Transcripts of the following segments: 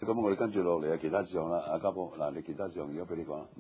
咁我哋跟住落嚟其他事項啦，阿家寶，嗱，你其他事項而家俾你講啦。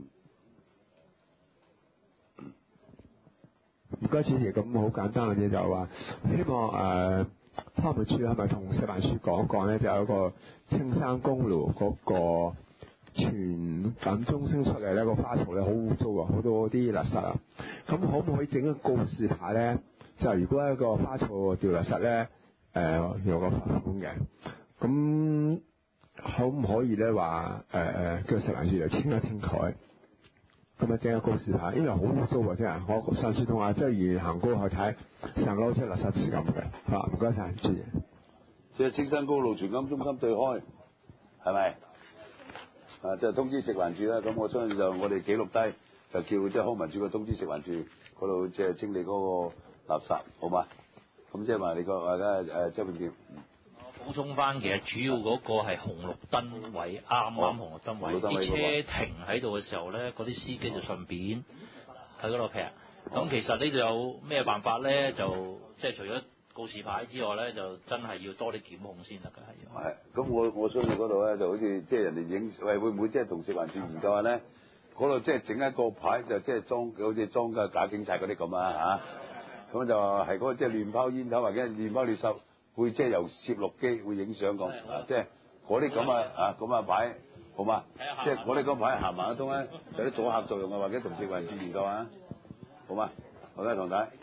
唔該主持，咁好簡單嘅嘢就係話，希望康文署係咪同食環署講講咧，就有一個青山公路嗰個傳感中心出嚟咧，個花槽咧好污糟啊，好多啲垃圾啊。咁可唔可以整個告示牌咧？就如果一個花槽掉垃圾咧，有個罰款嘅。咁可唔可以咧話叫食環署嚟清一清佢？咁啊，整個告示牌，因為好污糟啊，真係。我上次同阿周議員行過去睇，成個好似垃圾池咁嘅。嚇，唔該晒，主席。 即係青山公路傳感中心對開，係咪？就通知食環署啦。咁我相信就我哋記錄低，就叫即係康文署嘅通知食環署嗰度即係清理嗰個垃圾，好嘛？咁即係話你個大家周永健。 補充翻，其實主要嗰個係紅綠燈位，啱紅綠燈位，啲車停喺度嘅時候咧，嗰啲司機就順便喺嗰度劈。咁其實呢度有咩辦法咧？就即係除咗告示牌之外咧，就真係要多啲檢控先得㗎，係。 係，咁我相信嗰度咧就好似即係人哋影，喂會唔會即係同食環署研究下咧？嗰度即係整一個牌，就即係裝好似裝嘅假警察嗰啲咁啊嚇。咁就係嗰個即係亂拋煙頭或者亂拋亂收。會即係由攝錄機會影相咁，即係嗰啲咁牌，好嘛？即係嗰啲咁牌行埋一通咧，有啲阻嚇作用啊，或者同食環署研究啊，好嘛？好啦，唐太。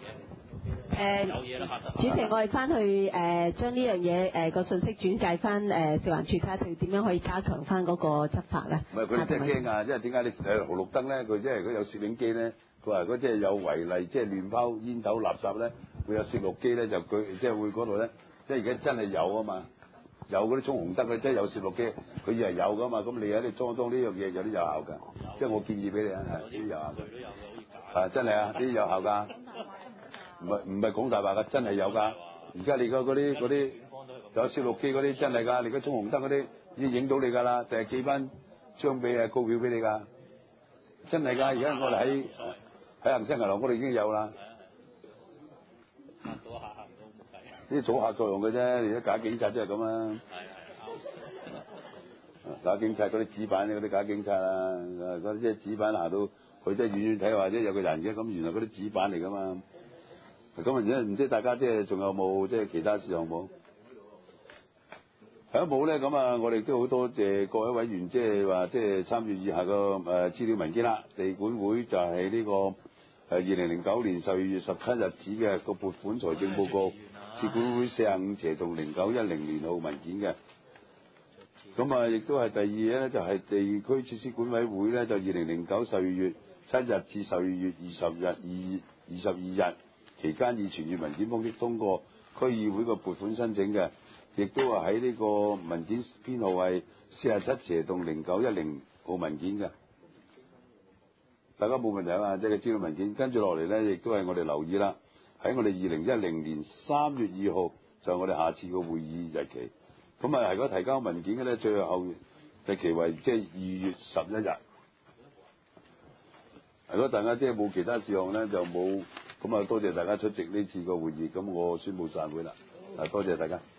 主席，我哋翻去將呢樣嘢個信息轉介翻食環署睇下佢點樣可以加強翻嗰個執法咧。 唔係佢哋真係驚啊！因為點解你紅綠燈咧？佢即係如果有攝影機咧，佢話如果即係有違例，即係亂拋煙頭垃圾咧，會有攝錄機咧，就佢即係會嗰度咧，即係而家真係有啊嘛，有嗰啲衝紅燈嘅，即係有攝錄機，佢以為有噶嘛，咁你喺度裝呢樣嘢有啲有效㗎，即係我建議俾你啊，係呢啲有效㗎，真係啊，呢啲有效㗎。唔係講大話㗎，真係有㗎。而家你嗰啲有攝錄機嗰啲真係㗎，你而家衝紅燈嗰啲已經影到你㗎啦，定係寄翻張俾告票俾你㗎，真係㗎。而家我哋喺恒生銀行嗰度已經有啦。呢啲阻嚇作用嘅啫，而家假警察即係咁啊。假警察嗰啲紙板嗰啲假警察啊，嗰啲即係紙板行到佢即係遠遠睇話即係有個人嘅，咁原來嗰啲紙板嚟㗎嘛。咁啊，而家唔知大家即係仲有冇即係其他事項冇？係冇咧，咁啊，我哋都好多謝各位委員，即係話即係參與以下個資料文件啦。地管會就係呢個2009年12月17日止嘅個撥款財政報告，資管會45/0910年號文件嘅。咁啊，亦都係第二咧，就係地區設施管委會咧，就2009 12月7日至12月22日。期間以傳閱文件方式通過區議會個撥款申請嘅，亦都係喺呢個文件編號係47/0910號文件嘅。大家冇問題啊嘛，即係資料文件。跟住落嚟咧，亦都係我哋留意啦。喺我哋2010年3月2號就係我哋下次個會議日期。咁啊，如果提交文件嘅咧，最後日期為即係2月11日。如果大家即係冇其他事項咧，就冇。咁啊，多謝大家出席呢次個會議，咁我宣布散會啦。多謝大家。